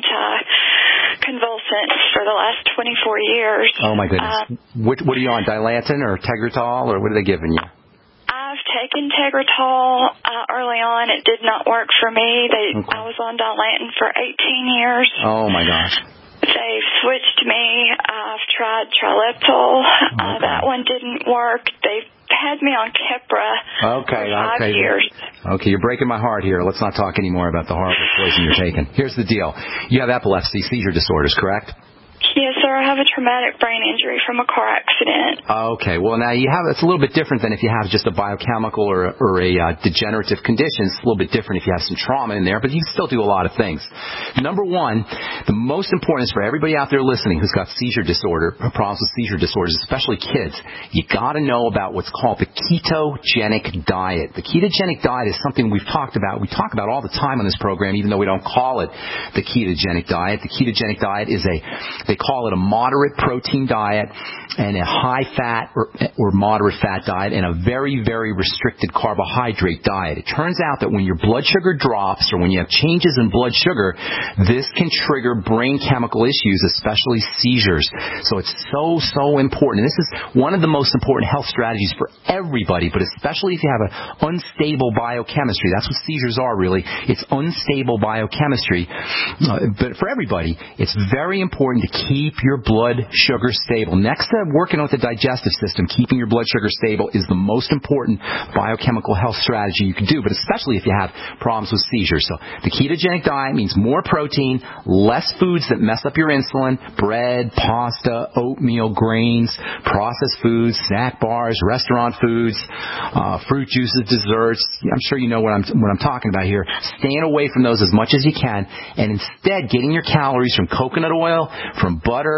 anticonvulsants for the last twenty-four years.
Oh, my goodness.
Um,
what, what are you on, Dilantin or Tegretol, or what are they giving you?
I've taken Tegretol uh, early on. It did not work for me. They, okay. I was on Dilantin for eighteen years.
Oh, my gosh.
They've switched me. I've tried Trileptal.
Okay.
Uh, that one didn't work. They've had me on Keppra
okay,
for five
okay.
years.
Okay, you're breaking my heart here. Let's not talk anymore about the horrible poison you're taking. Here's the deal. You have epilepsy, seizure disorders, correct?
Yes, sir. I have a traumatic brain injury from a car accident.
Okay. Well, now you have, it's a little bit different than if you have just a biochemical or, or a uh, degenerative condition. It's a little bit different if you have some trauma in there, but you can still do a lot of things. Number one, the most important is for everybody out there listening who's got seizure disorder, or problems with seizure disorders, especially kids, you got to know about what's called the ketogenic diet. The ketogenic diet is something we've talked about. We talk about all the time on this program, even though we don't call it the ketogenic diet. The ketogenic diet is a, they call it a moderate protein diet and a high fat or, or moderate fat diet and a very, very restricted carbohydrate diet. It turns out that when your blood sugar drops or when you have changes in blood sugar, this can trigger brain chemical issues, especially seizures. So it's so, so important. And this is one of the most important health strategies for everybody, but especially if you have an unstable biochemistry. That's what seizures are, really. It's unstable biochemistry. Uh, but for everybody, it's very important to keep your blood sugar stable. Next to working with the digestive system, keeping your blood sugar stable is the most important biochemical health strategy you can do, but especially if you have problems with seizures. So the ketogenic diet means more protein, less foods that mess up your insulin, bread, pasta, oatmeal, grains, processed foods, snack bars, restaurant foods, uh, fruit juices, desserts. I'm sure you know what I'm, what I'm talking about here. Staying away from those as much as you can, and instead getting your calories from coconut oil, from butter,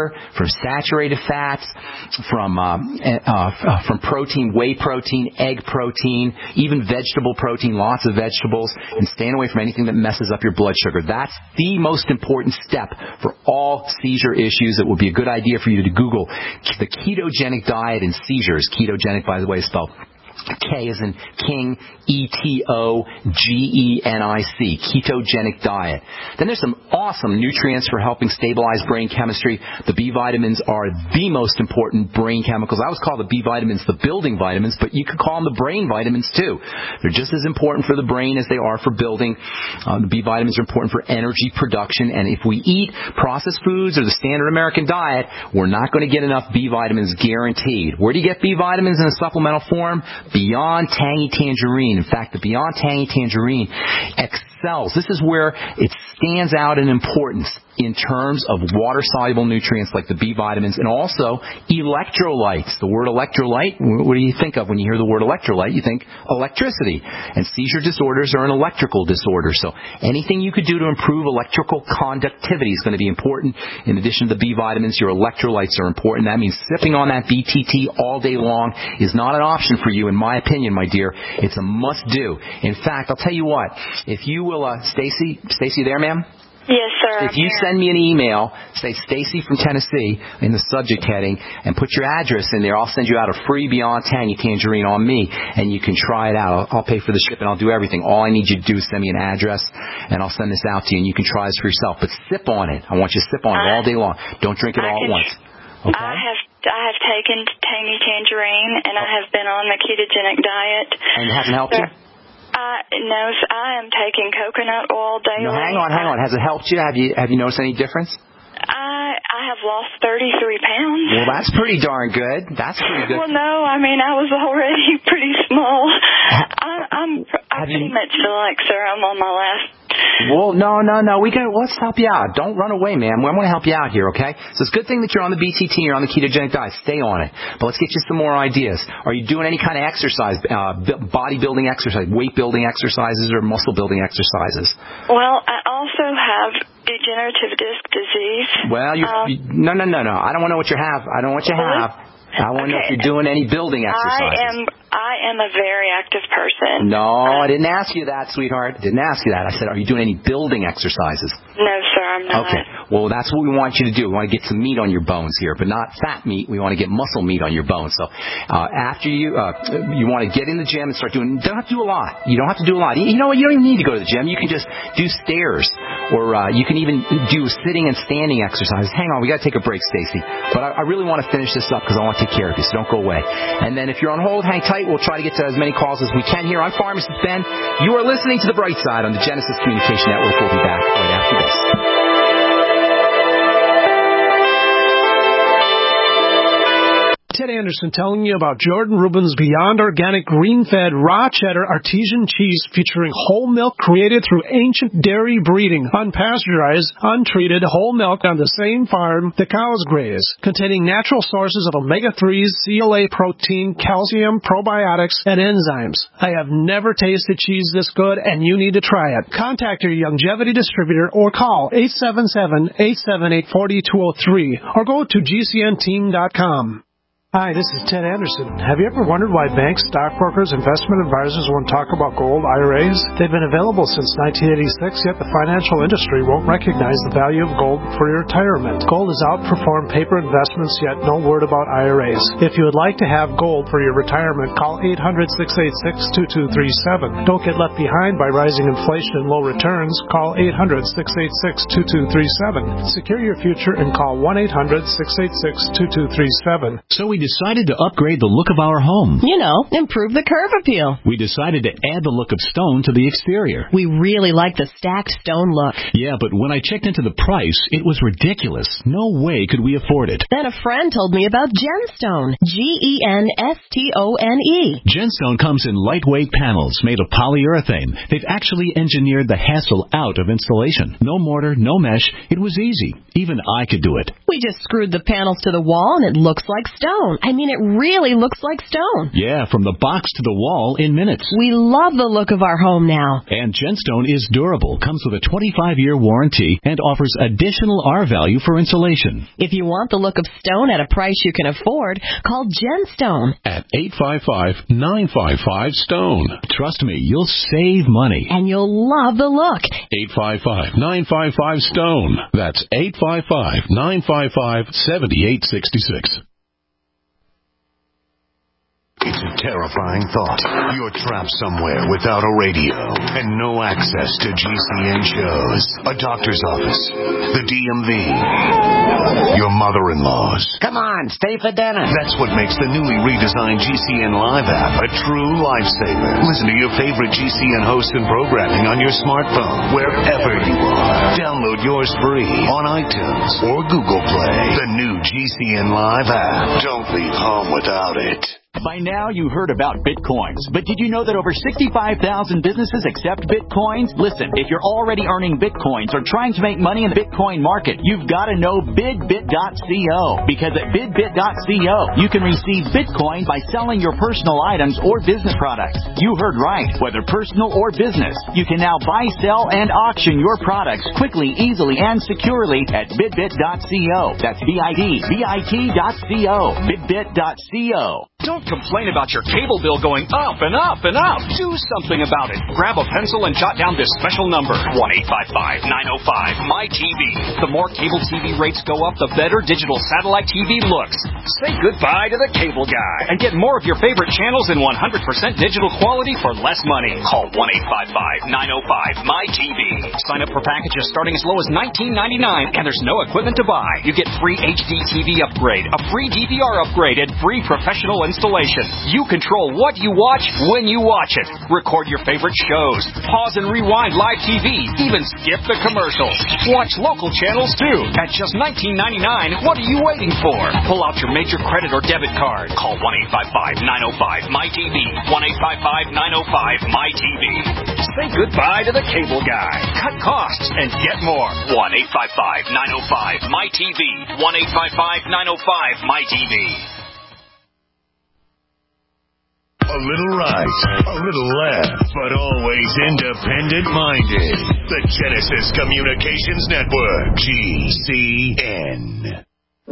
sugar, from saturated fats, from uh, uh, from protein, whey protein, egg protein, even vegetable protein, lots of vegetables, and staying away from anything that messes up your blood sugar. That's the most important step for all seizure issues. It would be a good idea for you to Google the ketogenic diet and seizures. Ketogenic, by the way, is spelled K as in King, E T O G E N I C, ketogenic diet. Then there's some awesome nutrients for helping stabilize brain chemistry. The B vitamins are the most important brain chemicals. I always call the B vitamins the building vitamins, but you could call them the brain vitamins too. They're just as important for the brain as they are for building. Uh, the B vitamins are important for energy production, and if we eat processed foods or the standard American diet, we're not going to get enough B vitamins guaranteed. Where do you get B vitamins in a supplemental form? Beyond Tangy Tangerine. In fact, the Beyond Tangy Tangerine excels. This is where it stands out in importance in terms of water-soluble nutrients like the B vitamins and also electrolytes. The word electrolyte, what do you think of when you hear the word electrolyte? You think electricity. And seizure disorders are an electrical disorder. So anything you could do to improve electrical conductivity is going to be important. In addition to the B vitamins, your electrolytes are important. That means sipping on that B T T all day long is not an option for you, in my opinion, my dear. It's a must-do. In fact, I'll tell you what. If you will, uh, Stacy, Stacy there, ma'am?
Yes, sir.
If you send me an email, say Stacy from Tennessee in the subject heading, and put your address in there, I'll send you out a free Beyond Tangy Tangerine on me, and you can try it out. I'll, I'll pay for the ship, and I'll do everything. All I need you to do is send me an address, and I'll send this out to you, and you can try this for yourself. But sip on it. I want you to sip on it all day long. Don't drink it all at once. Okay?
I have I have taken Tangy Tangerine, and I have been on the ketogenic diet.
And it hasn't helped
so,
you?
Uh, no, I am taking coconut oil daily.
No, hang on, hang on. Has it helped you? Have you have you noticed any difference?
I I have lost thirty-three pounds.
Well, that's pretty darn good. That's pretty good.
Well, no, I mean, I was already pretty small. I, I'm I pretty you... much feel like, sir, I'm on my last.
Well, no, no, no. We got. Let's help you out. Don't run away, man. I want to help you out here, okay? So it's a good thing that you're on the B T T, you're on the ketogenic diet. Stay on it. But let's get you some more ideas. Are you doing any kind of exercise, uh, bodybuilding exercise, weight building exercises, or muscle building exercises?
Well, I also have degenerative disc disease.
Well, you're, um, you, no, no, no, no. I don't want to know what you have. I don't want what you have. I want to okay. know if you're doing any building exercises.
I am I am a very active person.
No, um, I didn't ask you that, sweetheart. I didn't ask you that. I said, are you doing any building exercises?
No, sir, I'm not.
Okay. Well, that's what we want you to do. We want to get some meat on your bones here, but not fat meat. We want to get muscle meat on your bones. So uh, after you uh, you want to get in the gym and start doing, you don't have to do a lot. You don't have to do a lot. You know what? You don't even need to go to the gym. You can just do stairs, or uh, you can even do sitting and standing exercises. Hang on, we got to take a break, Stacy. But I, I really want to finish this up because I want to take care of you, so don't go away. And then if you're on hold, hang tight. We'll try to get to as many calls as we can here. I'm Pharmacist Ben. You are listening to The Bright Side on the Genesis Communication Network. We'll be back right after this.
Ted Anderson telling you about Jordan Rubin's Beyond Organic Green-Fed Raw Cheddar Artesian Cheese featuring whole milk created through ancient dairy breeding, unpasteurized, untreated whole milk on the same farm the cows graze, containing natural sources of omega threes, C L A protein, calcium, probiotics, and enzymes. I have never tasted cheese this good, and you need to try it. Contact your Youngevity distributor or call eight seven seven, eight seven eight, four two zero three or go to G C N team dot com. Hi, this is Ted Anderson. Have you ever wondered why banks, stockbrokers, investment advisors won't talk about gold I R As? They've been available since nineteen eighty-six, yet the financial industry won't recognize the value of gold for your retirement. Gold has outperformed paper investments, yet no word about I R As. If you would like to have gold for your retirement, call eight hundred, six eight six, two two three seven. Don't get left behind by rising inflation and low returns. Call eight hundred, six eight six, two two three seven. Secure your future and call one eight hundred, six eight six, two two three seven.
So we decided to upgrade the look of our home.
You know, improve the curve appeal.
We decided to add the look of stone to the exterior.
We really like the stacked stone look.
Yeah, but when I checked into the price, it was ridiculous. No way could we afford it.
Then a friend told me about Genstone. G E N S T O N E.
Genstone comes in lightweight panels made of polyurethane. They've actually engineered the hassle out of installation. No mortar, no mesh. It was easy. Even I could do it.
We just screwed the panels to the wall and it looks like stone. stone. I mean, it really looks like stone.
Yeah, from the box to the wall in minutes.
We love the look of our home now.
And Gemstone is durable, comes with a twenty-five year warranty, and offers additional R value for insulation.
If you want the look of stone at a price you can afford, call Gemstone
at eight five five, nine five five, STONE.
Trust me, you'll save money.
And you'll love the look.
eight five five, nine five five, STONE. That's eight five five, nine five five, seven eight six six.
It's a terrifying thought. You're trapped somewhere without a radio and no access to G C N shows, a doctor's office, the D M V, your mother-in-law's.
Come on, stay for dinner.
That's what makes the newly redesigned G C N Live app a true lifesaver. Listen to your favorite G C N hosts and programming on your smartphone, wherever you are. Download yours free on iTunes or Google Play. The new G C N Live app. Don't leave home without it.
By now, you heard about Bitcoins, but did you know that over sixty-five thousand businesses accept Bitcoins? Listen, if you're already earning Bitcoins or trying to make money in the Bitcoin market, you've got to know bidbit dot co, because at bidbit dot co, you can receive Bitcoin by selling your personal items or business products. You heard right. Whether personal or business, you can now buy, sell, and auction your products quickly, easily, and securely at bidbit dot co. That's B I D B I T dot co. bidbit dot co.
Don't complain about your cable bill going up and up and up. Do something about it. Grab a pencil and jot down this special number, one eight five five, nine oh five, M Y T V. The more cable T V rates go up, the better digital satellite T V looks. Say goodbye to the cable guy and get more of your favorite channels in one hundred percent digital quality for less money. Call one eight five five, nine oh five, M Y T V. Sign up for packages starting as low as nineteen ninety-nine, and there's no equipment to buy. You get free H D T V upgrade, a free D V R upgrade, and free professional installation. You control what you watch when you watch it. Record your favorite shows. Pause and rewind live T V. Even skip the commercials. Watch local channels too. At just nineteen ninety-nine, what are you waiting for? Pull out your major credit or debit card. Call one eight five five, nine oh five, M Y T V. one eight five five, nine oh five, M Y T V. Say goodbye to the cable guy. Cut costs and get more. one eight five five, nine oh five, M Y T V. one eight five five, nine oh five, M Y T V.
A little right, a little left, but always independent-minded. The Genesis Communications Network, G C N.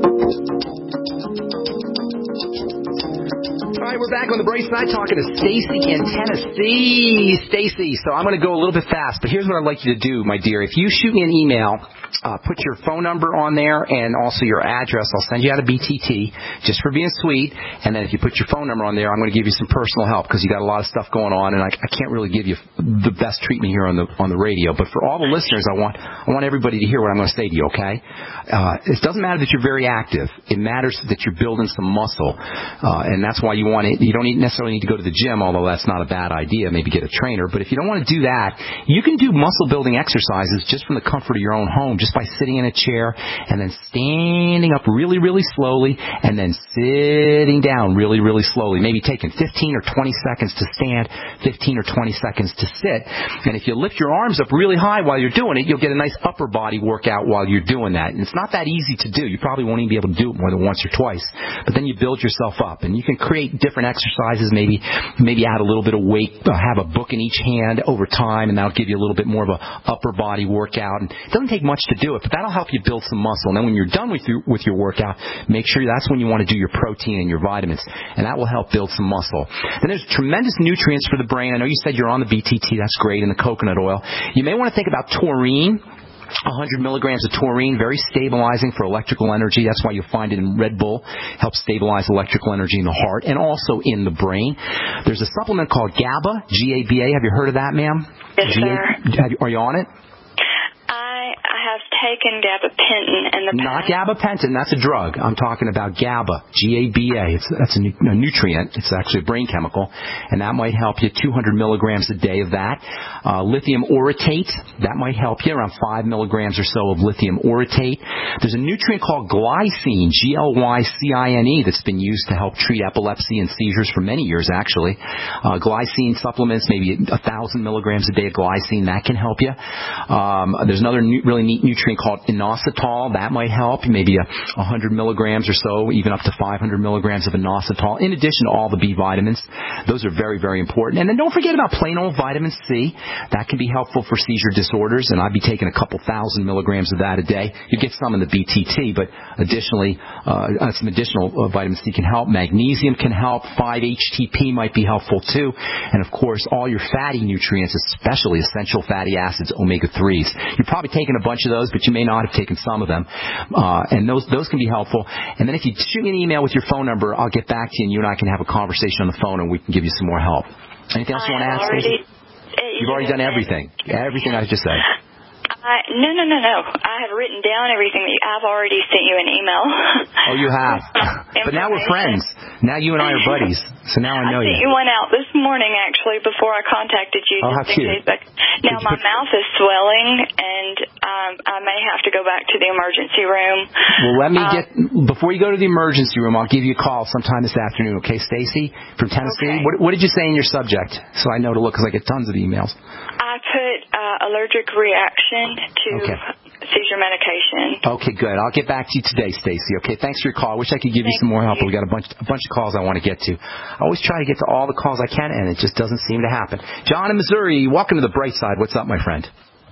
All right, we're back on the bright side talking to Stacy in Tennessee. Stacy, so I'm going to go a little bit fast, but here's what I'd like you to do, my dear. If you shoot me an email, uh, put your phone number on there and also your address. I'll send you out a B T T just for being sweet. And then if you put your phone number on there, I'm going to give you some personal help because you got a lot of stuff going on, and I, I can't really give you the best treatment here on the on the radio. But for all the listeners, I want I want everybody to hear what I'm going to say to you. Okay? Uh, it doesn't matter that you're very active. It matters that you're building some muscle, uh, and that's why you want it. You don't necessarily need to go to the gym, although that's not a bad idea. Maybe get a trainer. But if you don't want to do that, you can do muscle building exercises just from the comfort of your own home, just by sitting in a chair and then standing up really, really slowly and then sitting down really, really slowly. Maybe taking fifteen or twenty seconds to stand, fifteen or twenty seconds to sit. And if you lift your arms up really high while you're doing it, you'll get a nice upper body workout while you're doing that. And it's not that easy to do. You probably won't even be able to do it more than once or twice. But then you build yourself up, and you can create different exercises, maybe maybe add a little bit of weight, uh, have a book in each hand over time, and that'll give you a little bit more of a upper body workout. And it doesn't take much to do it, but that'll help you build some muscle. And then when you're done with your, with your workout, make sure that's when you want to do your protein and your vitamins, and that will help build some muscle. Then there's tremendous nutrients for the brain. I know you said you're on the B T T. That's great, and the coconut oil. You may want to think about taurine. one hundred milligrams of taurine, very stabilizing for electrical energy. That's why you'll find it in Red Bull. Helps stabilize electrical energy in the heart and also in the brain. There's a supplement called GABA, G A B A. Have you heard of that, ma'am?
Yes,
G A-
sir.
Are you on it?
I I have taken gabapentin in the
Not
past.
gabapentin. That's a drug. I'm talking about GABA, G A B A. It's, that's a, nu- a nutrient. It's actually a brain chemical, and that might help you. two hundred milligrams a day of that. Uh, lithium orotate, that might help you, around five milligrams or so of lithium orotate. There's a nutrient called glycine, G L Y C I N E, that's been used to help treat epilepsy and seizures for many years, actually. Uh, glycine supplements, maybe a thousand milligrams a day of glycine, that can help you. Um, there's another nu- really neat nutrient nutrient called inositol. That might help, maybe a one hundred milligrams or so, even up to five hundred milligrams of inositol, in addition to all the B vitamins. Those are very, very important. And then don't forget about plain old vitamin C. That can be helpful for seizure disorders, and I'd be taking a couple thousand milligrams of that a day. You get some in the B T T, but additionally, uh, some additional uh, vitamin C can help. Magnesium can help. five H T P might be helpful too. And of course, all your fatty nutrients, especially essential fatty acids, omega threes. You're probably taking a bunch of those, but you may not have taken some of them. Uh, and those those can be helpful. And then if you shoot me an email with your phone number, I'll get back to you, and you and I can have a conversation on the phone, and we can give you some more help. Anything else you want to add, Stacey? You've already done everything. Everything I just said.
I, no, no, no, no. I have written down everything that you, I've already sent you an email.
Oh, you have. But now we're friends. Now you and I are buddies. So now I know
I
you.
sent you one out this morning, actually, before I contacted you.
Oh, how
just
cute.
in case. But now my mouth is swelling, and um, I may have to go back to the emergency room.
Well, let me
um,
get, before you go to the emergency room, I'll give you a call sometime this afternoon, okay, Stacey, from Tennessee?
Okay.
What, what did you say in your subject? So I know to look, because I get tons of emails.
I put uh, allergic reaction to
Okay.
seizure medication.
Okay, good. I'll get back to you today, Stacey. Okay, thanks for your call. I wish I could give you
Thank
some more help,
you.
but we got a bunch, a bunch of calls I want to get to. I always try to get to all the calls I can, and it just doesn't seem to happen. John in Missouri, welcome to the bright side. What's up, my friend?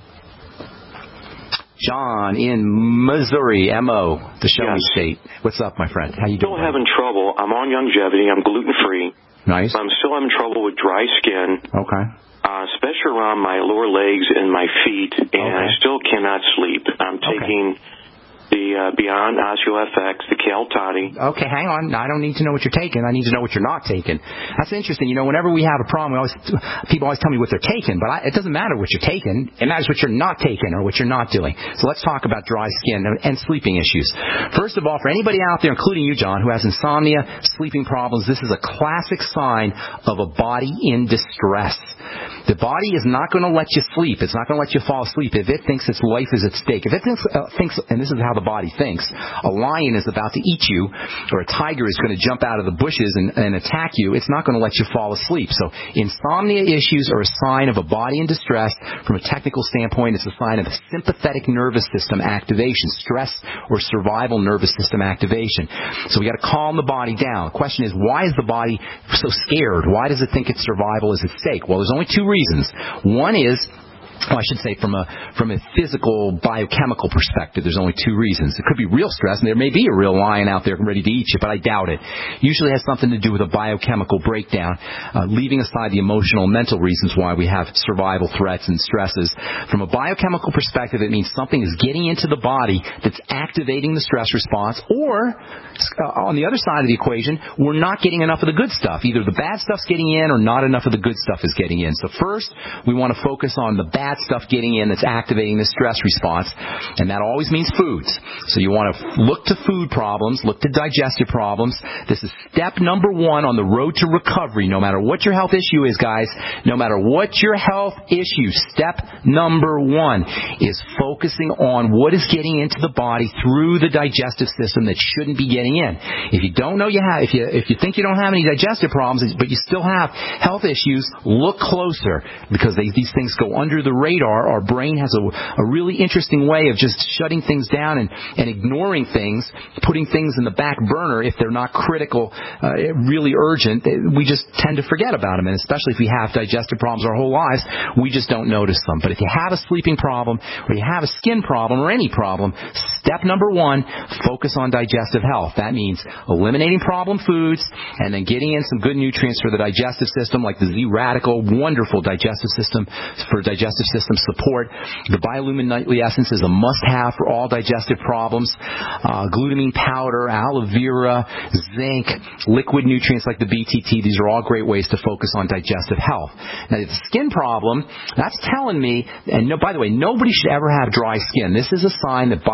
John in Missouri, M O, the show me state. What's up, my friend? How you doing?
Still having trouble. I'm on Youngevity. I'm gluten-free.
Nice.
I'm still having trouble with dry skin.
Okay.
Uh, especially around my lower legs and my feet, and
Okay.
I still cannot sleep. I'm taking the uh, Beyond OsteoFX, the Cal-Toddy.
Okay, hang on. I don't need to know what you're taking. I need to know what you're not taking. That's interesting. You know, whenever we have a problem, we always, people always tell me what they're taking, but I, it doesn't matter what you're taking. It matters what you're not taking or what you're not doing. So let's talk about dry skin and, and sleeping issues. First of all, for anybody out there, including you, John, who has insomnia, sleeping problems, this is a classic sign of a body in distress. The body is not going to let you sleep. It's not going to let you fall asleep if it thinks its life is at stake. If it thinks, uh, thinks, and this is how the body thinks, a lion is about to eat you or a tiger is going to jump out of the bushes and, and attack you, it's not going to let you fall asleep. So insomnia issues are a sign of a body in distress. From a technical standpoint, it's a sign of a sympathetic nervous system activation, stress or survival nervous system activation. So we got to calm the body down. The question is, why is the body so scared? Why does it think its survival is at stake? Well, there's only two reasons. One is, well, I should say from a from a physical biochemical perspective, there's only two reasons. It could be real stress, and there may be a real lion out there ready to eat you, but I doubt it. Usually has something to do with a biochemical breakdown, uh, leaving aside the emotional and mental reasons why we have survival threats and stresses. From a biochemical perspective, it means something is getting into the body that's activating the stress response, or uh, on the other side of the equation, we're not getting enough of the good stuff. Either the bad stuff's getting in or not enough of the good stuff is getting in. So first, we want to focus on the bad stuff getting in that's activating the stress response, and that always means foods. So you want to look to food problems, look to digestive problems. This is step number one on the road to recovery. No matter what your health issue is, guys, no matter what your health issue, step number one is focusing on what is getting into the body through the digestive system that shouldn't be getting in. If you don't know you have, if you if you think you don't have any digestive problems, but you still have health issues, look closer, because they, these things go under the radar. Our brain has a, a really interesting way of just shutting things down and, and ignoring things, putting things in the back burner if they're not critical, uh, really urgent. We just tend to forget about them, and especially if we have digestive problems our whole lives, we just don't notice them. But if you have a sleeping problem or you have a skin problem or any problem, step number one, focus on digestive health. That means eliminating problem foods and then getting in some good nutrients for the digestive system, like the Z-Radical, wonderful digestive system for digestive system support. The Biolumin Nightly Essence is a must-have for all digestive problems. Uh, glutamine powder, aloe vera, zinc, liquid nutrients like the B T T, these are all great ways to focus on digestive health. Now, the skin problem, that's telling me, and no, by the way, nobody should ever have dry skin. This is a sign that biochemistry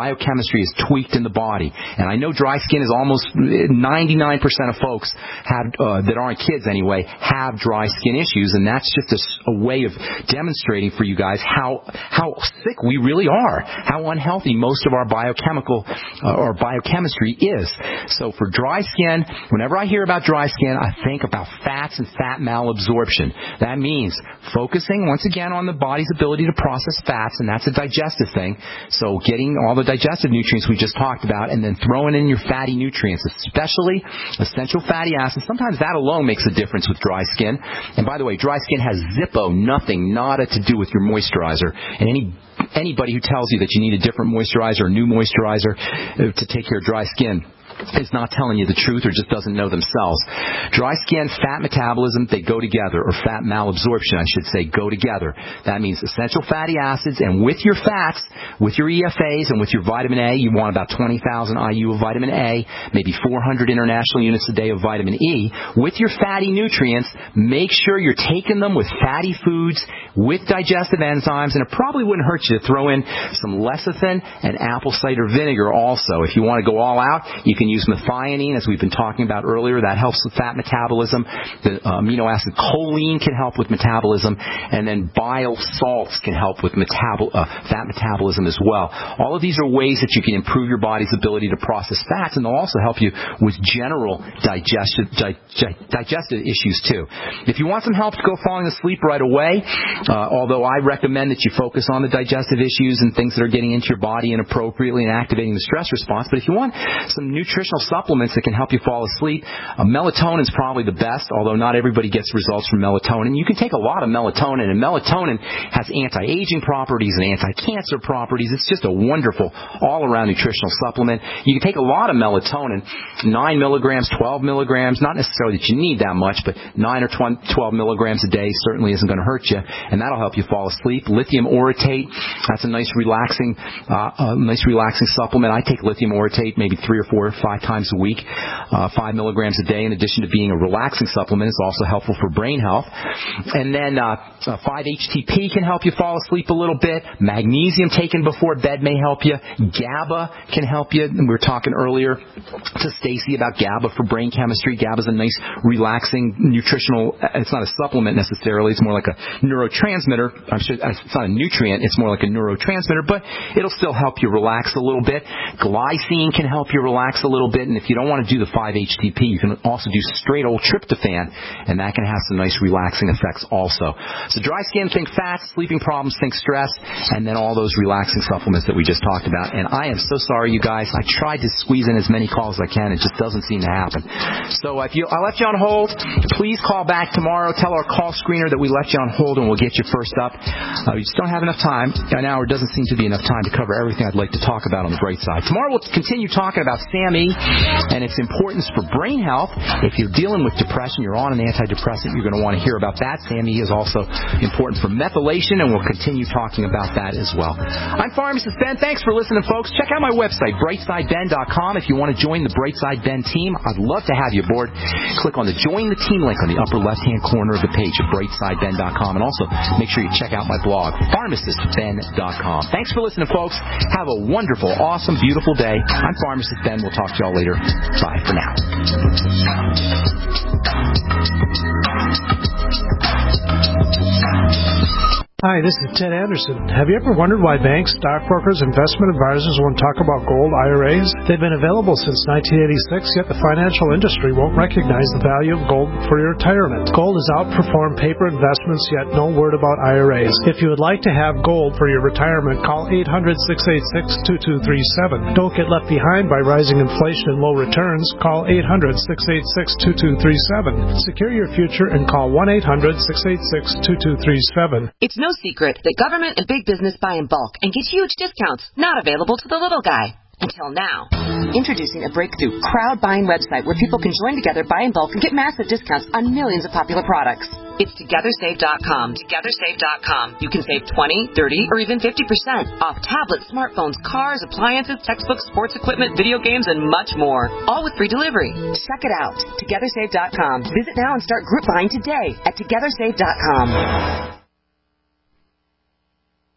biochemistry is tweaked in the body. And I know dry skin is almost ninety-nine percent of folks have, uh, that aren't kids anyway, have dry skin issues, and that's just a, a way of demonstrating for you guys how how sick we really are, how unhealthy most of our biochemical uh, or biochemistry is. So for dry skin, whenever I hear about dry skin, I think about fats and fat malabsorption. That means focusing once again on the body's ability to process fats, and that's a digestive thing. So getting all the digestive nutrients we just talked about, and then throwing in your fatty nutrients, especially essential fatty acids. Sometimes that alone makes a difference with dry skin. And by the way, dry skin has zippo, nothing, nada to do with your moisturizer. And any anybody who tells you that you need a different moisturizer, a new moisturizer to take care of dry skin is not telling you the truth or just doesn't know themselves. Dry skin, fat metabolism, they go together, or fat malabsorption, I should say, go together. That means essential fatty acids, and with your fats, with your E F As, and with your vitamin A, you want about twenty thousand I U of vitamin A, maybe four hundred international units a day of vitamin E. With your fatty nutrients, make sure you're taking them with fatty foods, with digestive enzymes, and it probably wouldn't hurt you to throw in some lecithin and apple cider vinegar also. If you want to go all out, you can use methionine, as we've been talking about earlier. That helps with fat metabolism. The uh, amino acid choline can help with metabolism, and then bile salts can help with metabol- uh, fat metabolism as well. All of these are ways that you can improve your body's ability to process fats, and they'll also help you with general digestive, di- di- digestive issues too. If you want some help to go falling asleep right away, uh, although I recommend that you focus on the digestive issues and things that are getting into your body inappropriately and activating the stress response, but if you want some nutritional supplements that can help you fall asleep, uh, melatonin is probably the best, although not everybody gets results from melatonin. You can take a lot of melatonin, and melatonin has anti-aging properties and anti-cancer properties. It's just a wonderful all-around nutritional supplement. You can take a lot of melatonin, nine milligrams, twelve milligrams, not necessarily that you need that much, but nine or twelve milligrams a day certainly isn't going to hurt you, and that'll help you fall asleep. Lithium orotate, that's a nice relaxing, uh, a nice relaxing supplement. I take lithium orotate maybe three or four or five times a week, uh, five milligrams a day. In addition to being a relaxing supplement, it's also helpful for brain health. And then uh, uh, five H T P can help you fall asleep a little bit. Magnesium taken before bed may help you. GABA can help you. And we were talking earlier to Stacy about GABA for brain chemistry. GABA is a nice relaxing nutritional, it's not a supplement necessarily, it's more like a neurotransmitter. I'm sure it's not a nutrient, it's more like a neurotransmitter, but it'll still help you relax a little bit. Glycine can help you relax a little bit, and if you don't want to do the five H T P, you can also do straight old tryptophan, and that can have some nice relaxing effects also. So dry skin, think fats, sleeping problems, think stress, and then all those relaxing supplements that we just talked about. And I am so sorry, you guys. I tried to squeeze in as many calls as I can. It just doesn't seem to happen. So if you, I left you on hold, please call back tomorrow. Tell our call screener that we left you on hold, and we'll get you first up. Uh, we just don't have enough time. An hour doesn't seem to be enough time to cover everything I'd like to talk about on the bright side. Tomorrow we'll continue talking about SAMe and its importance for brain health. If you're dealing with depression, you're on an antidepressant, you're going to want to hear about that. SAMe is also important for methylation, and we'll continue talking about that as well. I'm Pharmacist Ben. Thanks for listening, folks. Check out my website, brightside ben dot com. If you want to join the Brightside Ben team, I'd love to have you aboard. Click on the Join the Team link on the upper left-hand corner of the page at brightside ben dot com, and also make sure you check out my blog, pharmacist ben dot com. Thanks for listening, folks. Have a wonderful, awesome, beautiful day. I'm Pharmacist Ben. We'll talk to y'all later. Bye for now.
Hi, this is Ted Anderson. Have you ever wondered why banks, stockbrokers, investment advisors won't talk about gold I R As? They've been available since nineteen eighty-six, yet the financial industry won't recognize the value of gold for your retirement. Gold has outperformed paper investments, yet no word about I R As. If you would like to have gold for your retirement, call eight hundred, six eight six, two two three seven. Don't get left behind by rising inflation and low returns. Call eight hundred, six eight six, two two three seven. Secure your future and call one eight hundred, six eight six, two two three seven.
It's no secret that government and big business buy in bulk and get huge discounts not available to the little guy. Until now. Introducing a breakthrough crowd buying website where people can join together, buy in bulk, and get massive discounts on millions of popular products. It's together save dot com. together save dot com. You can save twenty, thirty, or even fifty percent off tablets, smartphones, cars, appliances, textbooks, sports equipment, video games, and much more. All with free delivery. Check it out. together save dot com. Visit now and start group buying today at together save dot com.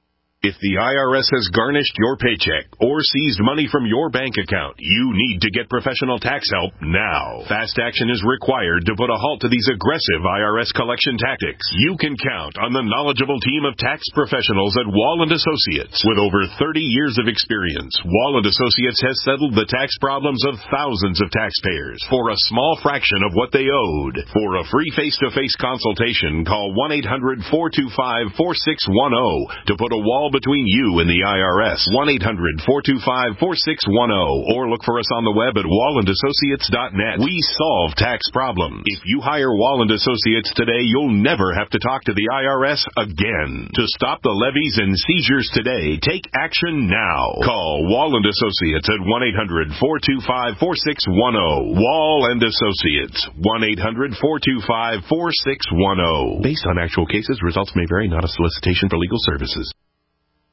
If the I R S has garnished your paycheck or seized money from your bank account, you need to get professional tax help now. Fast action is required to put a halt to these aggressive I R S collection tactics. You can count on the knowledgeable team of tax professionals at Wall and Associates. With over thirty years of experience, Wall and Associates has settled the tax problems of thousands of taxpayers for a small fraction of what they owed. For a free face-to-face consultation, call one eight hundred four two five four six one zero to put a wall between you and the I R S. one eight hundred four two five four six one zero or look for us on the web at wall and associates dot net. We solve tax problems. If you hire Wall and Associates today, you'll never have to talk to the I R S again. To stop the levies and seizures today, take action now. Call Wall and Associates at one eight hundred four two five four six one zero. Wall and Associates, one eight hundred four two five four six one zero. Based on actual cases, results may vary, not a solicitation for legal services.